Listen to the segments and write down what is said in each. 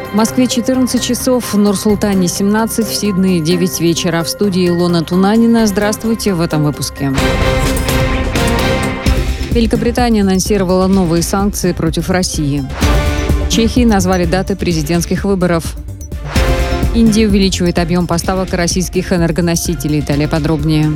В Москве 14 часов, в Нур-Султане 17, в Сиднее 9 вечера. В студии Илона Тунанина. Здравствуйте в этом выпуске. Великобритания анонсировала новые санкции против России. Чехии назвали даты президентских выборов. Индия увеличивает объем поставок российских энергоносителей. Далее подробнее.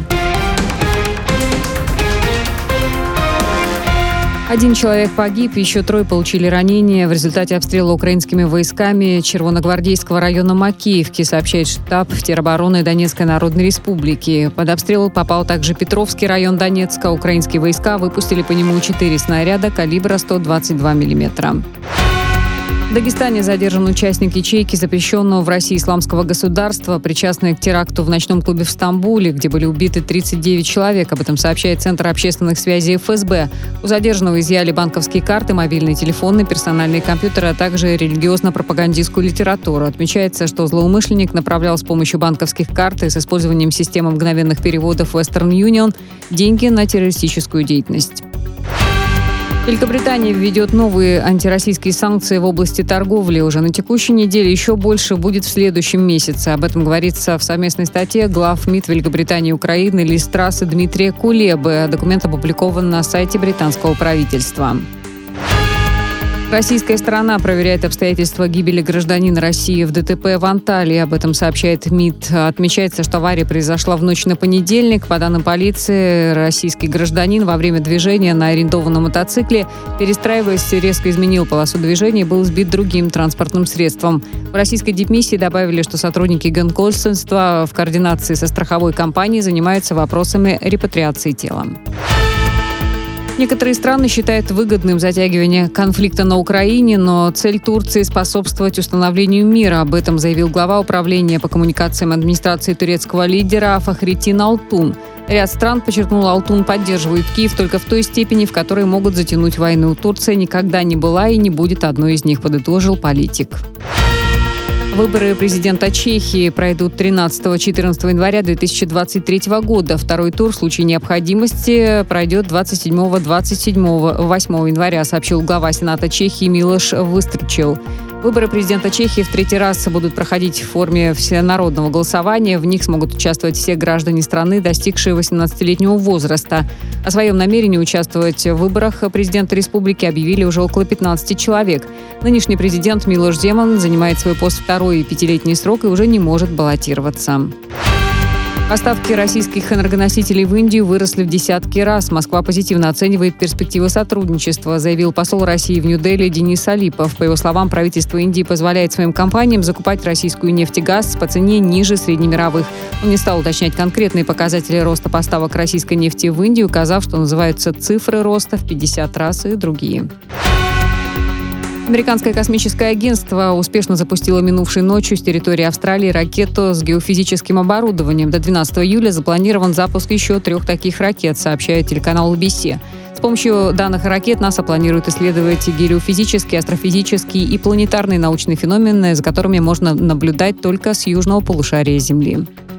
1 человек погиб, еще 3 получили ранения в результате обстрела украинскими войсками Червоногвардейского района Макеевки, сообщает штаб теробороны Донецкой Народной Республики. Под обстрел попал также Петровский район Донецка. Украинские войска выпустили по нему 4 снаряда калибра 122 мм. В Дагестане задержан участник ячейки запрещенного в России исламского государства, причастный к теракту в ночном клубе в Стамбуле, где были убиты 39 человек. Об этом сообщает Центр общественных связей ФСБ. У задержанного изъяли банковские карты, мобильные телефоны, персональные компьютеры, а также религиозно-пропагандистскую литературу. Отмечается, что злоумышленник направлял с помощью банковских карт и с использованием системы мгновенных переводов Western Union деньги на террористическую деятельность. Великобритания введет новые антироссийские санкции в области торговли. Уже на текущей неделе еще больше будет в следующем месяце. Об этом говорится в совместной статье глав МИД Великобритании и Украины Ли Страс и Дмитрия Кулебы. Документ опубликован на сайте британского правительства. Российская сторона проверяет обстоятельства гибели гражданина России в ДТП в Анталии. Об этом сообщает МИД. Отмечается, что авария произошла в ночь на понедельник. По данным полиции, российский гражданин во время движения на арендованном мотоцикле, перестраиваясь, резко изменил полосу движения и был сбит другим транспортным средством. В российской дипмиссии добавили, что сотрудники генконсульства в координации со страховой компанией занимаются вопросами репатриации тела. Некоторые страны считают выгодным затягивание конфликта на Украине, но цель Турции – способствовать установлению мира. Об этом заявил глава управления по коммуникациям администрации турецкого лидера Фахритин Алтун. Ряд стран, подчеркнул Алтун, поддерживают Киев только в той степени, в которой могут затянуть войну. Турция никогда не была и не будет одной из них, подытожил политик. Выборы президента Чехии пройдут 13-14 января 2023 года. Второй тур в случае необходимости пройдет 27-8 января, сообщил глава Сената Чехии Милош Выстрчил. Выборы президента Чехии в 3-й раз будут проходить в форме всенародного голосования. В них смогут участвовать все граждане страны, достигшие 18-летнего возраста. О своем намерении участвовать в выборах президента республики объявили уже около 15 человек. Нынешний президент Милош Земан занимает свой пост второй 5-летний срок и уже не может баллотироваться. Поставки российских энергоносителей в Индию выросли в десятки раз. Москва позитивно оценивает перспективы сотрудничества, заявил посол России в Нью-Дели Денис Алипов. По его словам, правительство Индии позволяет своим компаниям закупать российскую нефть и газ по цене ниже среднемировых. Он не стал уточнять конкретные показатели роста поставок российской нефти в Индию, указав, что называются цифры роста в 50 раз и другие. Американское космическое агентство успешно запустило минувшей ночью с территории Австралии ракету с геофизическим оборудованием. До 12 июля запланирован запуск еще 3 таких ракет, сообщает телеканал ABC. С помощью данных ракет НАСА планирует исследовать гелиофизические, астрофизические и планетарные научные феномены, за которыми можно наблюдать только с южного полушария Земли.